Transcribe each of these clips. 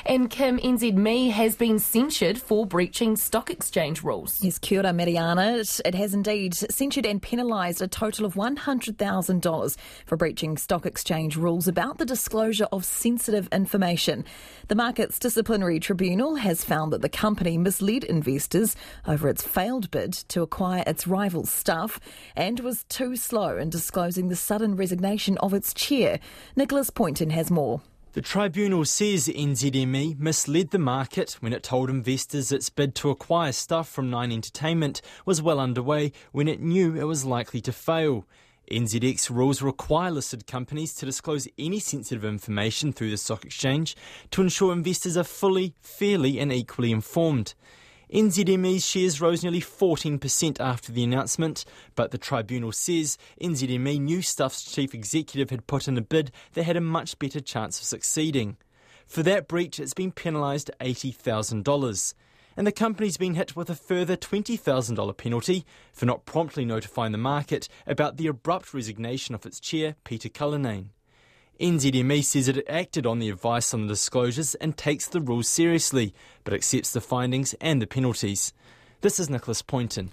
And Kim, NZME has been censured for breaching stock exchange rules. Yes, kia ora, Mariana. It has indeed censured and penalised a total of $100,000 for breaching stock exchange rules about the disclosure of sensitive information. The Markets Disciplinary Tribunal has found that the company misled investors over its failed bid to acquire its rival Stuff and was too slow in disclosing the sudden resignation of its chair. Nicholas Poynton has more. The tribunal says NZME misled the market when it told investors its bid to acquire Stuff from Nine Entertainment was well underway when it knew it was likely to fail. NZX rules require listed companies to disclose any sensitive information through the stock exchange to ensure investors are fully, fairly and equally informed. NZME's shares rose nearly 14% after the announcement, but the tribunal says NZME knew Stuff's chief executive had put in a bid that had a much better chance of succeeding. For that breach, it's been penalised $80,000. And the company's been hit with a further $20,000 penalty for not promptly notifying the market about the abrupt resignation of its chair, Peter Cullinane. NZME says it acted on the advice on the disclosures and takes the rules seriously, but accepts the findings and the penalties. This is Nicholas Poynton.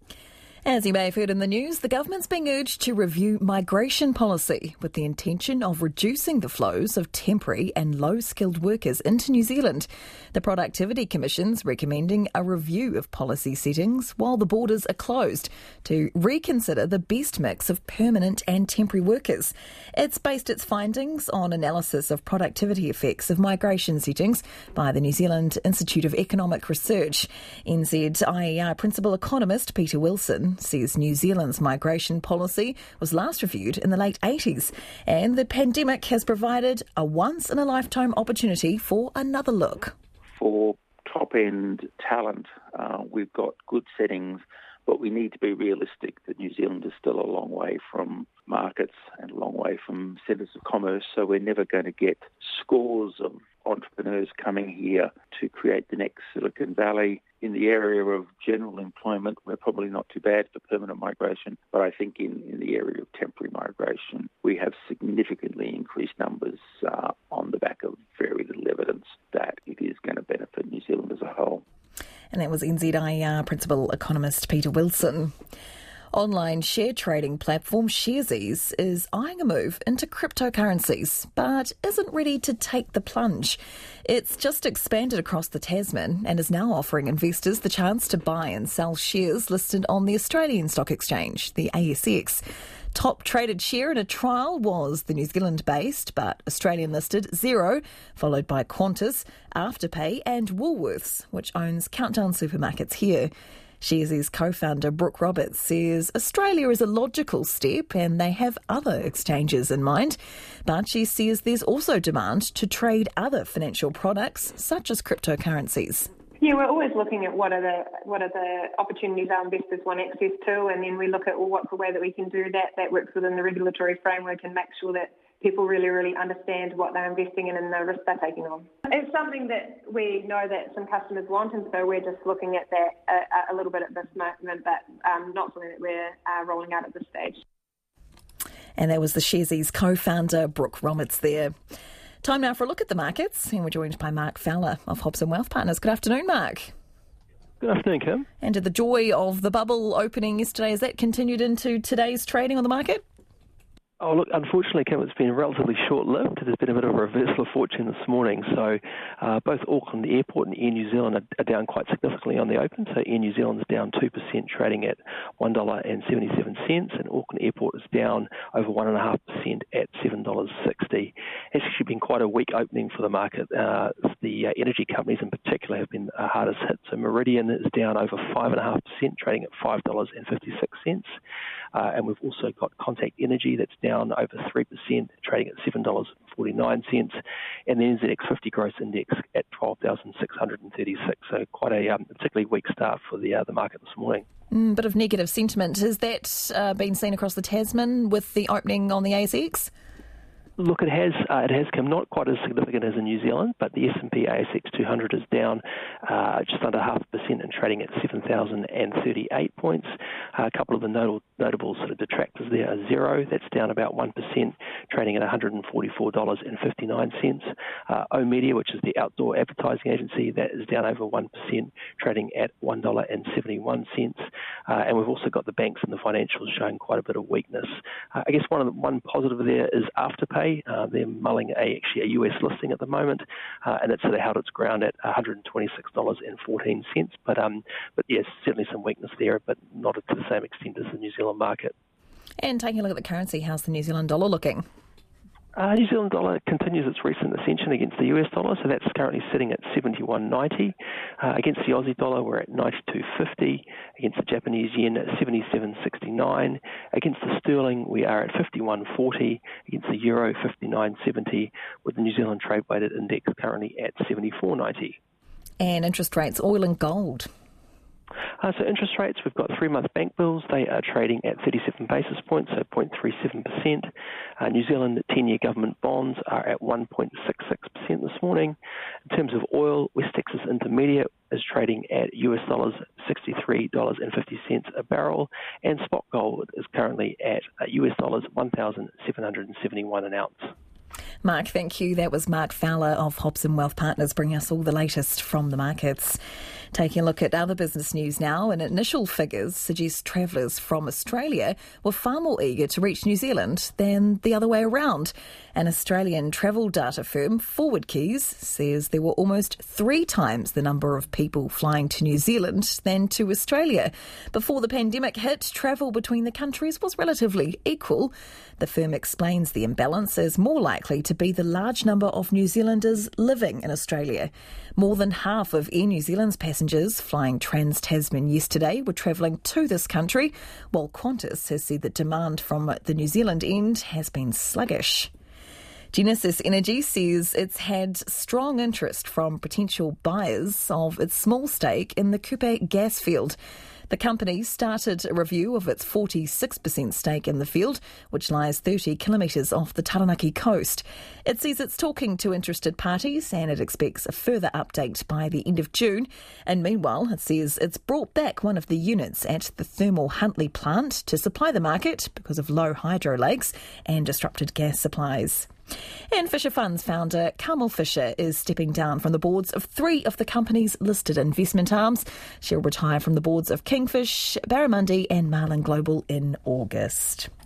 As you may have heard in the news, the government's being urged to review migration policy with the intention of reducing the flows of temporary and low-skilled workers into New Zealand. The Productivity Commission's recommending a review of policy settings while the borders are closed to reconsider the best mix of permanent and temporary workers. It's based its findings on analysis of productivity effects of migration settings by the New Zealand Institute of Economic Research. NZIER principal economist Peter Wilson says New Zealand's migration policy was last reviewed in the late 80s and the pandemic has provided a once-in-a-lifetime opportunity for another look. For top-end talent, we've got good settings, but we need to be realistic that New Zealand is still a long way from markets and a long way from centres of commerce, so we're never going to get scores of entrepreneurs coming here to create the next Silicon Valley. In the area of general employment, we're probably not too bad for permanent migration, but I think in the area of temporary migration, we have significantly increased numbers on the back of very little evidence that it is going to benefit New Zealand as a whole. And that was NZIER principal economist Peter Wilson. Online share trading platform Sharesies is eyeing a move into cryptocurrencies, but isn't ready to take the plunge. It's just expanded across the Tasman and is now offering investors the chance to buy and sell shares listed on the Australian Stock Exchange, the ASX. Top traded share in a trial was the New Zealand-based but Australian-listed Xero, followed by Qantas, Afterpay and Woolworths, which owns Countdown Supermarkets here. Sharesies co-founder Brooke Roberts says Australia is a logical step and they have other exchanges in mind. But she says there's also demand to trade other financial products such as cryptocurrencies. Yeah, we're always looking at what are the opportunities our investors want access to, and then we look at what's the way that we can do that works within the regulatory framework and make sure that people really understand what they're investing in and the risk they're taking on. It's something that we know that some customers want, and so we're just looking at that a little bit at this moment, but not something that we're rolling out at this stage. And that was the Sharesies co-founder Brooke Roberts there. Time now for a look at the markets, and we're joined by Mark Fowler of Hobson Wealth Partners. Good afternoon, Mark. Good afternoon, Kim. And did the joy of the bubble opening yesterday, has that continued into today's trading on the market? Oh, look, unfortunately, Kim, it's been relatively short-lived. There's been a bit of a reversal of fortune this morning. So both Auckland Airport and Air New Zealand are down quite significantly on the open. So Air New Zealand is down 2%, trading at $1.77, and Auckland Airport is down over 1.5% at $7.60. It's actually been quite a weak opening for the market. The energy companies in particular have been hardest hit. So Meridian is down over 5.5%, trading at $5.56. And we've also got Contact Energy that's down over 3%, trading at $7.49, and the NZX 50 Gross Index at 12,636. So quite a particularly weak start for the market this morning. Bit of negative sentiment. Has that been seen across the Tasman with the opening on the ASX? Look, it has come not quite as significant as in New Zealand, but the S&P ASX 200 is down just under 0.5% and trading at 7,038 points. A couple of the notable sort of detractors there are Xero, that's down about 1%, trading at $144.59. oMedia, which is the outdoor advertising agency, that is down over 1%, trading at $1.71. And we've also got the banks and the financials showing quite a bit of weakness. I guess one positive there is Afterpay. They're mulling a US listing at the moment, and it's sort of held its ground at $126.14. But yes, certainly some weakness there, but not to the same extent as the New Zealand market. And taking a look at the currency, how's the New Zealand dollar looking? New Zealand dollar continues its recent ascension against the US dollar, so that's currently sitting at 71.90. Against the Aussie dollar, we're at 92.50. Against the Japanese yen, at 77.69. Against the sterling, we are at 51.40. Against the euro, 59.70, with the New Zealand trade weighted index currently at 74.90. And interest rates, oil and gold. So interest rates, we've got 3-month bank bills. They are trading at 37 basis points, so 0.37%. New Zealand 10-year government bonds are at 1.66% this morning. In terms of oil, West Texas Intermediate is trading at US dollars $63.50 a barrel, and spot gold is currently at US dollars 1,771 an ounce. Mark, thank you. That was Mark Fowler of Hobson Wealth Partners bringing us all the latest from the markets. Taking a look at other business news now, and initial figures suggest travellers from Australia were far more eager to reach New Zealand than the other way around. An Australian travel data firm, Forward Keys, says there were almost 3 times the number of people flying to New Zealand than to Australia. Before the pandemic hit, travel between the countries was relatively equal. The firm explains the imbalance as more likely to be the large number of New Zealanders living in Australia. More than half of Air New Zealand's passengers flying Trans-Tasman yesterday were travelling to this country, while Qantas has said that demand from the New Zealand end has been sluggish. Genesis Energy says it's had strong interest from potential buyers of its small stake in the Kupe gas field. The company started a review of its 46% stake in the field, which lies 30 kilometres off the Taranaki coast. It says it's talking to interested parties and it expects a further update by the end of June. And meanwhile, it says it's brought back one of the units at the Thermal Huntly plant to supply the market because of low hydro lakes and disrupted gas supplies. And Fisher Funds founder Carmel Fisher is stepping down from the boards of 3 of the company's listed investment arms. She'll retire from the boards of Kingfish, Barramundi and Marlin Global in August.